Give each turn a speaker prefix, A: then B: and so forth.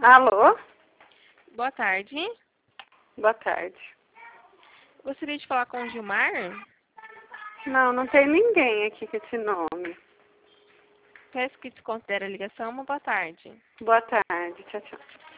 A: Alô?
B: Boa tarde.
A: Boa tarde.
B: Gostaria de falar com o Gilmar?
A: Não, não tem ninguém aqui com esse nome.
B: Peço que desconsidere a ligação. Uma boa tarde.
A: Boa tarde. Tchau, tchau.